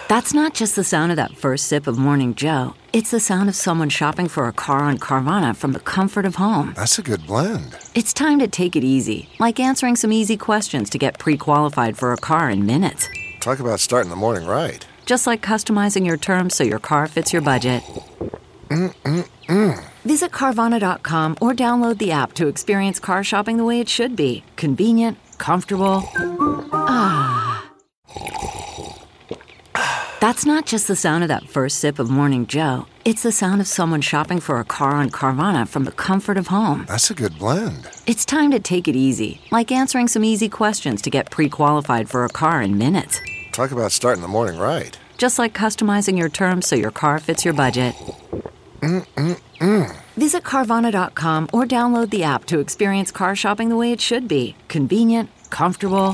That's not just the sound of that first sip of Morning Joe. It's the sound of someone shopping for a car on Carvana from the comfort of home. That's a good blend. It's time to take it easy, like answering some easy questions to get pre-qualified for a car in minutes. Talk about starting the morning right. Just like customizing your terms so your car fits your budget. Visit Carvana.com or download the app to experience car shopping the way it should be. Convenient, comfortable. That's not just the sound of that first sip of Morning Joe. It's the sound of someone shopping for a car on Carvana from the comfort of home. That's a good blend. It's time to take it easy, like answering some easy questions to get pre-qualified for a car in minutes. Talk about starting the morning right. Just like customizing your terms so your car fits your budget. Visit Carvana.com or download the app to experience car shopping the way it should be. Convenient, comfortable.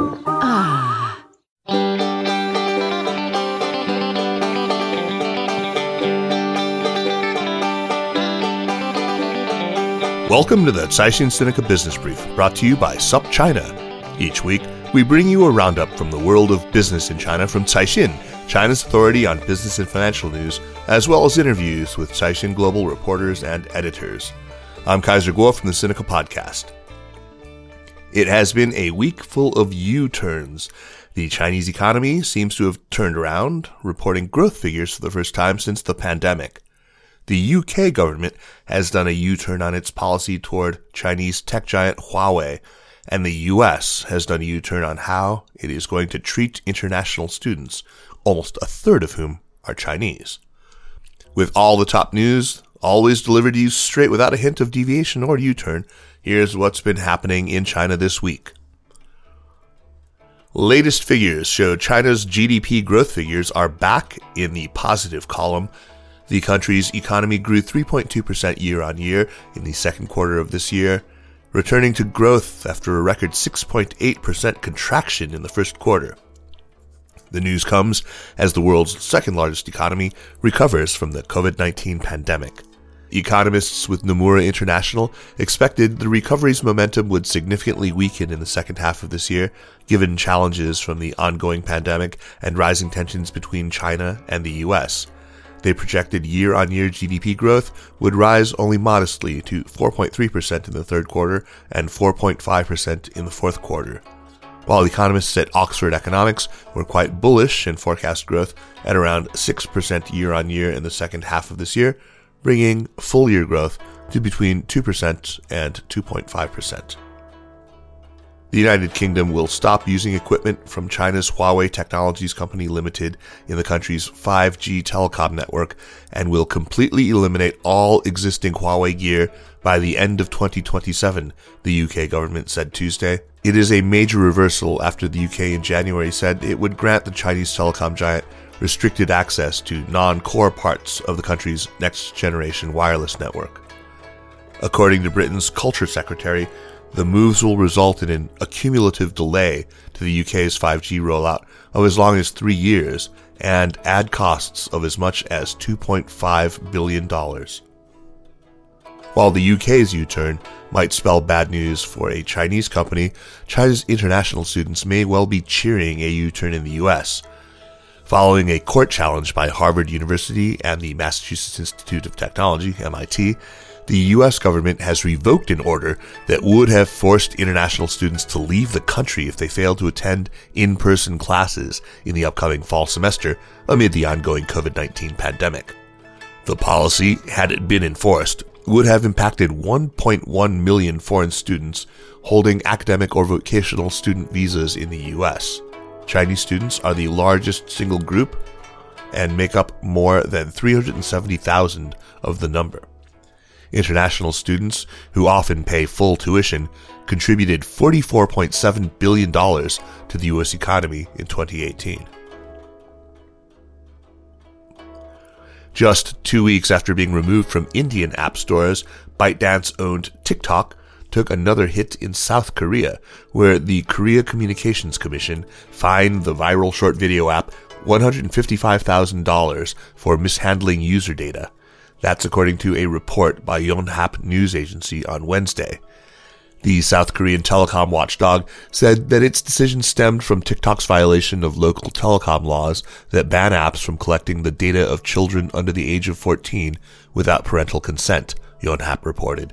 Welcome to the Caixin Sinica Business Brief, brought to you by SupChina. Each week, we bring you a roundup from the world of business in China from Caixin, China's authority on business and financial news, as well as interviews with Caixin Global reporters and editors. I'm Kaiser Guo from the Sinica Podcast. It has been a week full of U-turns. The Chinese economy seems to have turned around, reporting growth figures for the first time since the pandemic. The UK government has done a U-turn on its policy toward Chinese tech giant Huawei, and the US has done a U-turn on how it is going to treat international students, almost a third of whom are Chinese. With all the top news, always delivered to you straight without a hint of deviation or U-turn, here's what's been happening in China this week. Latest figures show China's GDP growth figures are back in the positive column. The country's economy grew 3.2% year-on-year in the second quarter of this year, returning to growth after a record 6.8% contraction in the first quarter. The news comes as the world's second-largest economy recovers from the COVID-19 pandemic. Economists with Nomura International expected the recovery's momentum would significantly weaken in the second half of this year, given challenges from the ongoing pandemic and rising tensions between China and the US. They projected year-on-year GDP growth would rise only modestly to 4.3% in the third quarter and 4.5% in the fourth quarter. While economists at Oxford Economics were quite bullish and forecast growth at around 6% year-on-year in the second half of this year, bringing full-year growth to between 2% and 2.5%. The United Kingdom will stop using equipment from China's Huawei Technologies Company Limited in the country's 5G telecom network and will completely eliminate all existing Huawei gear by the end of 2027, the UK government said Tuesday. It is a major reversal after the UK in January said it would grant the Chinese telecom giant restricted access to non-core parts of the country's next-generation wireless network. According to Britain's Culture Secretary, the moves will result in a cumulative delay to the UK's 5G rollout of as long as 3 years and add costs of as much as $2.5 billion. While the UK's U-turn might spell bad news for a Chinese company, China's international students may well be cheering a U-turn in the US. Following a court challenge by Harvard University and the Massachusetts Institute of Technology, MIT, the U.S. government has revoked an order that would have forced international students to leave the country if they failed to attend in-person classes in the upcoming fall semester amid the ongoing COVID-19 pandemic. The policy, had it been enforced, would have impacted 1.1 million foreign students holding academic or vocational student visas in the U.S. Chinese students are the largest single group and make up more than 370,000 of the number. International students, who often pay full tuition, contributed $44.7 billion to the U.S. economy in 2018. Just 2 weeks after being removed from Indian app stores, ByteDance-owned TikTok took another hit in South Korea, where the Korea Communications Commission fined the viral short video app $155,000 for mishandling user data. That's according to a report by Yonhap News Agency on Wednesday. The South Korean telecom watchdog said that its decision stemmed from TikTok's violation of local telecom laws that ban apps from collecting the data of children under the age of 14 without parental consent, Yonhap reported.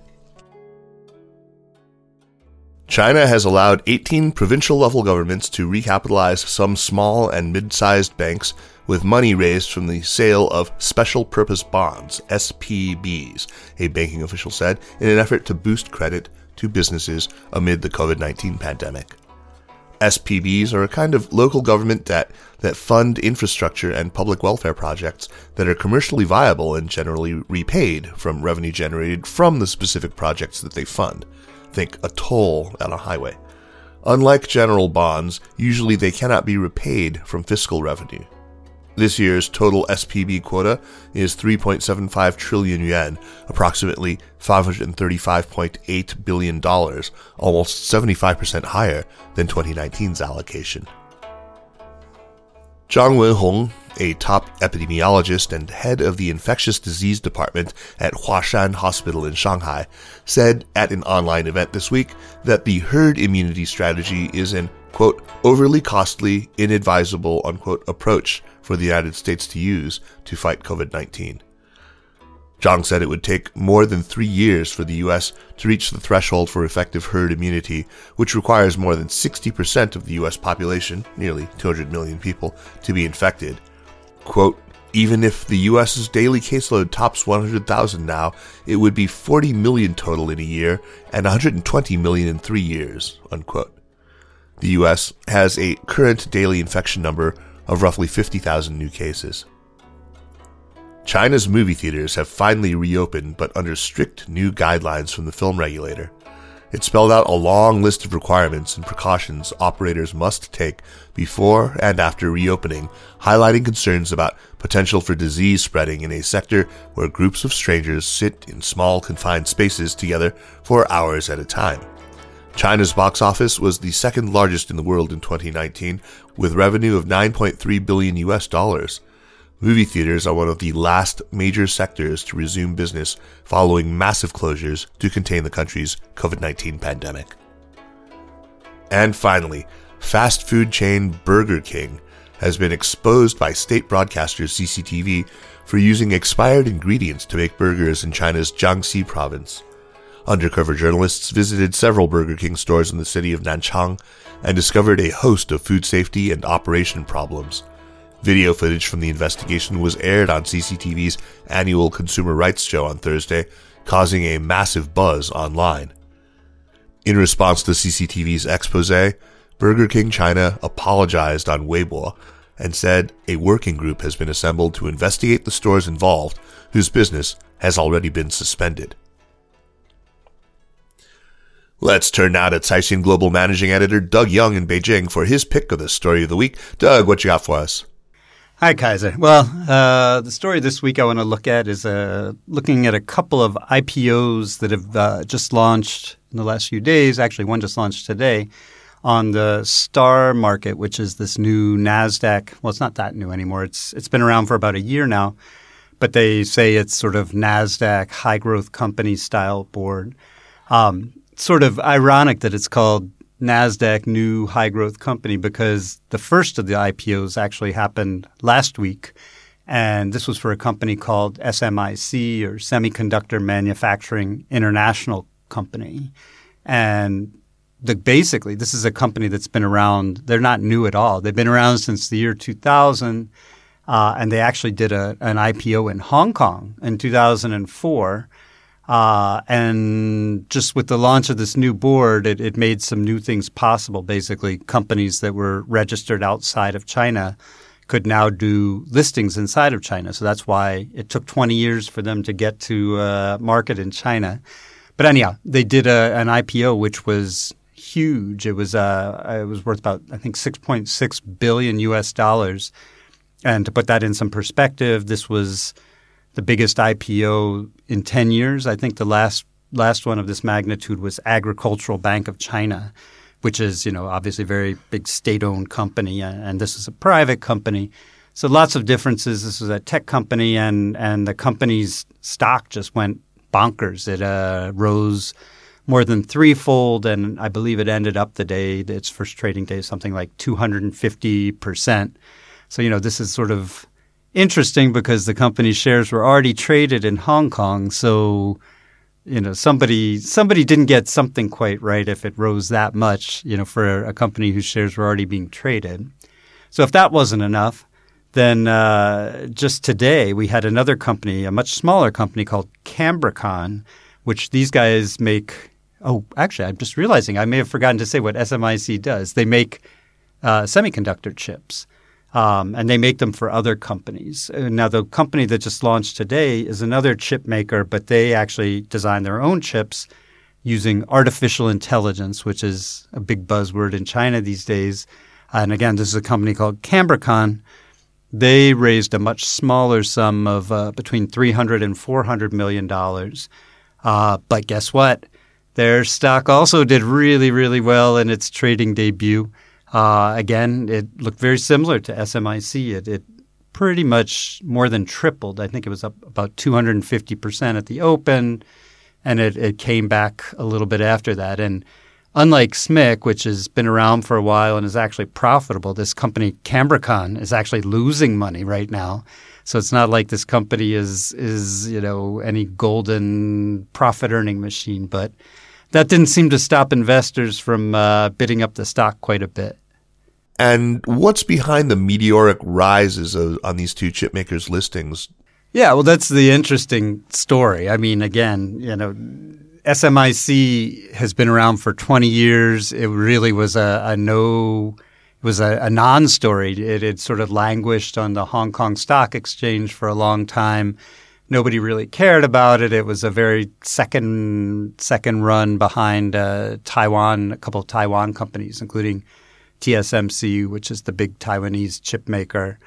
China has allowed 18 provincial-level governments to recapitalize some small and mid-sized banks with money raised from the sale of special purpose bonds, SPBs, a banking official said, in an effort to boost credit to businesses amid the COVID-19 pandemic. SPBs are a kind of local government debt that fund infrastructure and public welfare projects that are commercially viable and generally repaid from revenue generated from the specific projects that they fund. Think a toll on a highway. Unlike general bonds, usually they cannot be repaid from fiscal revenue. This year's total SPB quota is 3.75 trillion yuan, approximately $535.8 billion, almost 75% higher than 2019's allocation. Zhang Wenhong, a top epidemiologist and head of the infectious disease department at Huashan Hospital in Shanghai, said at an online event this week that the herd immunity strategy is an, quote, overly costly, inadvisable, unquote, approach for the United States to use to fight COVID-19. Zhang said it would take more than 3 years for the U.S. to reach the threshold for effective herd immunity, which requires more than 60% of the U.S. population, nearly 200 million people, to be infected. Quote, even if the U.S.'s daily caseload tops 100,000 now, it would be 40 million total in a year and 120 million in 3 years, unquote. The U.S. has a current daily infection number of roughly 50,000 new cases. China's movie theaters have finally reopened, but under strict new guidelines from the film regulator. It spelled out a long list of requirements and precautions operators must take before and after reopening, highlighting concerns about potential for disease spreading in a sector where groups of strangers sit in small confined spaces together for hours at a time. China's box office was the second largest in the world in 2019, with revenue of $9.3 billion US. Movie theaters are one of the last major sectors to resume business following massive closures to contain the country's COVID-19 pandemic. And finally, fast food chain Burger King has been exposed by state broadcaster CCTV for using expired ingredients to make burgers in China's Jiangxi province. Undercover journalists visited several Burger King stores in the city of Nanchang and discovered a host of food safety and operation problems. Video footage from the investigation was aired on CCTV's annual Consumer Rights Show on Thursday, causing a massive buzz online. In response to CCTV's expose, Burger King China apologized on Weibo and said a working group has been assembled to investigate the stores involved, whose business has already been suspended. Let's turn now to Caixin Global Managing Editor Doug Young in Beijing for his pick of the story of the week. Doug, what you got for us? Hi, Kaiser. Well, the story this week I want to look at is looking at a couple of IPOs that have just launched in the last few days. Actually, one just launched today on the STAR market, which is this new NASDAQ. Well, it's not that new anymore. It's been around for about a year now, but they say it's sort of NASDAQ high-growth company style board. Sort of ironic that it's called NASDAQ New High Growth Company because the first of the IPOs actually happened last week, and this was for a company called SMIC, or Semiconductor Manufacturing International Company. And basically, this is a company that's been around. They're not new at all. They've been around since the year 2000, and they actually did an IPO in Hong Kong in 2004. And just with the launch of this new board, it made some new things possible. Basically, companies that were registered outside of China could now do listings inside of China. So that's why it took 20 years for them to get to market in China. But anyhow, they did an IPO which was huge. It was worth about, I think, $6.6 billion US. And to put that in some perspective, this was the biggest IPO in 10 years. I think the last one of this magnitude was Agricultural Bank of China, which is, obviously a very big state-owned company, and this is a private company. So lots of differences. This was a tech company, and the company's stock just went bonkers. It rose more than threefold, and I believe it ended up the day, its first trading day, something like 250%. So, this is sort of interesting because the company's shares were already traded in Hong Kong. So, somebody didn't get something quite right if it rose that much, for a company whose shares were already being traded. So if that wasn't enough, then just today we had another company, a much smaller company called Cambricon, which these guys make – oh, actually, I'm just realizing I may have forgotten to say what SMIC does. They make semiconductor chips, and they make them for other companies. Now, the company that just launched today is another chip maker, but they actually design their own chips using artificial intelligence, which is a big buzzword in China these days. And again, this is a company called Cambricon. They raised a much smaller sum of between $300 and $400 million. But guess what? Their stock also did really, really well in its trading debut. Again, it looked very similar to SMIC. It pretty much more than tripled. I think it was up about 250% at the open, and it came back a little bit after that. And unlike SMIC, which has been around for a while and is actually profitable, this company Cambricon is actually losing money right now. So it's not like this company is any golden profit-earning machine. But that didn't seem to stop investors from bidding up the stock quite a bit. And what's behind the meteoric rises on these two chip makers' listings? Yeah, well, that's the interesting story. I mean, again, SMIC has been around for 20 years. It really was a non-story. It had sort of languished on the Hong Kong Stock Exchange for a long time. Nobody really cared about it. It was a very second run behind Taiwan, a couple of Taiwan companies, including TSMC, which is the big Taiwanese chip maker.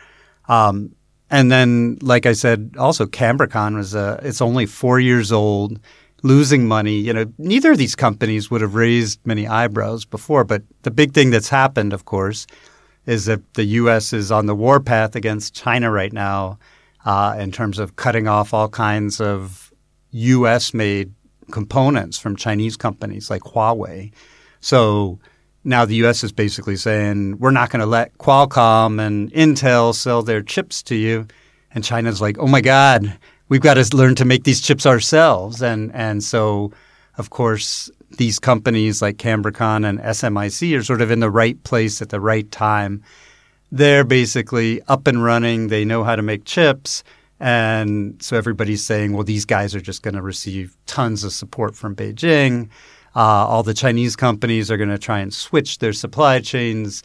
And then, like I said, also Cambricon it's only 4 years old, losing money. Neither of these companies would have raised many eyebrows before. But the big thing that's happened, of course, is that the U.S. is on the warpath against China right now in terms of cutting off all kinds of U.S.-made components from Chinese companies like Huawei. So now the U.S. is basically saying, we're not going to let Qualcomm and Intel sell their chips to you. And China's like, oh, my God, we've got to learn to make these chips ourselves. And so, of course, these companies like Cambricon and SMIC are sort of in the right place at the right time. They're basically up and running. They know how to make chips. And so everybody's saying, well, these guys are just going to receive tons of support from Beijing. All the Chinese companies are going to try and switch their supply chains,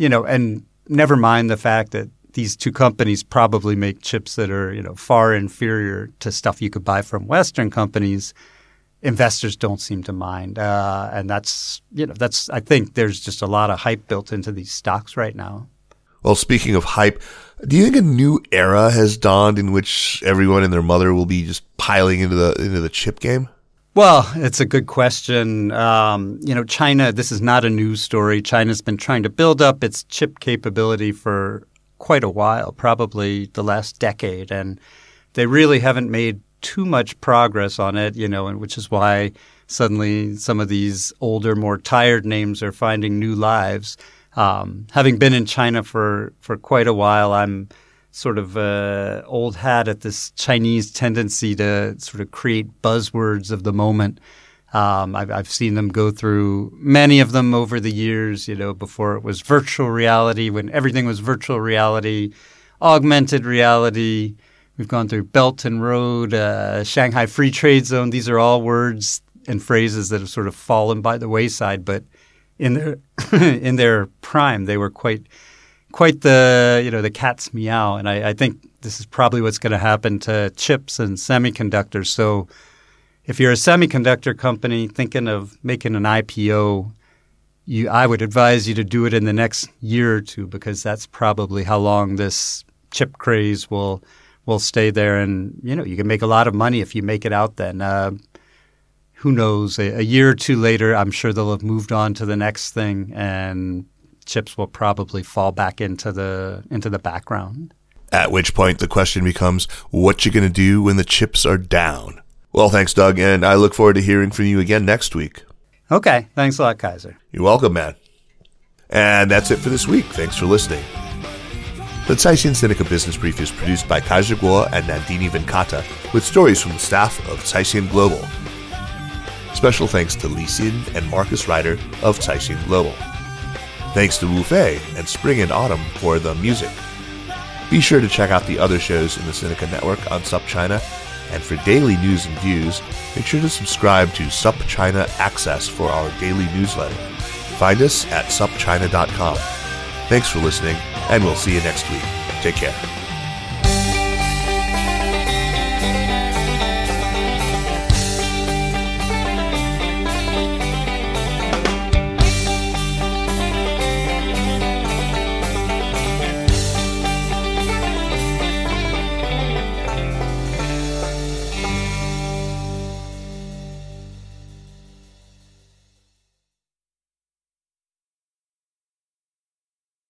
and never mind the fact that these two companies probably make chips that are, far inferior to stuff you could buy from Western companies. Investors don't seem to mind. And that's I think there's just a lot of hype built into these stocks right now. Well, speaking of hype, do you think a new era has dawned in which everyone and their mother will be just piling into the chip game? Well, it's a good question. China, this is not a news story. China's been trying to build up its chip capability for quite a while, probably the last decade. And they really haven't made too much progress on it, and which is why suddenly some of these older, more tired names are finding new lives. Having been in China for quite a while, I'm sort of old hat at this Chinese tendency to sort of create buzzwords of the moment. I've seen them go through many of them over the years, before it was virtual reality, when everything was virtual reality, augmented reality. We've gone through Belt and Road, Shanghai Free Trade Zone. These are all words and phrases that have sort of fallen by the wayside, but in their prime, they were quite the cat's meow. And I think this is probably what's going to happen to chips and semiconductors. So if you're a semiconductor company thinking of making an IPO, I would advise you to do it in the next year or two, because that's probably how long this chip craze will stay there. And, you can make a lot of money if you make it out then. Who knows? A year or two later, I'm sure they'll have moved on to the next thing, and chips will probably fall back into the background. At which point the question becomes, what you going to do when the chips are down? Well, thanks, Doug, and I look forward to hearing from you again next week. Okay. Thanks a lot, Kaiser. You're welcome, man. And that's it for this week. Thanks for listening. The Caixin Sinica Business Brief is produced by Kaiser Kuo and Nandini Venkata, with stories from the staff of Caixin Global. Special thanks to Li Xin and Marcus Ryder of Caixin Global. Thanks to Wu Fei and Spring and Autumn for the music. Be sure to check out the other shows in the Sinica Network on SupChina, and for daily news and views, make sure to subscribe to SupChina Access for our daily newsletter. Find us at supchina.com. Thanks for listening, and we'll see you next week. Take care.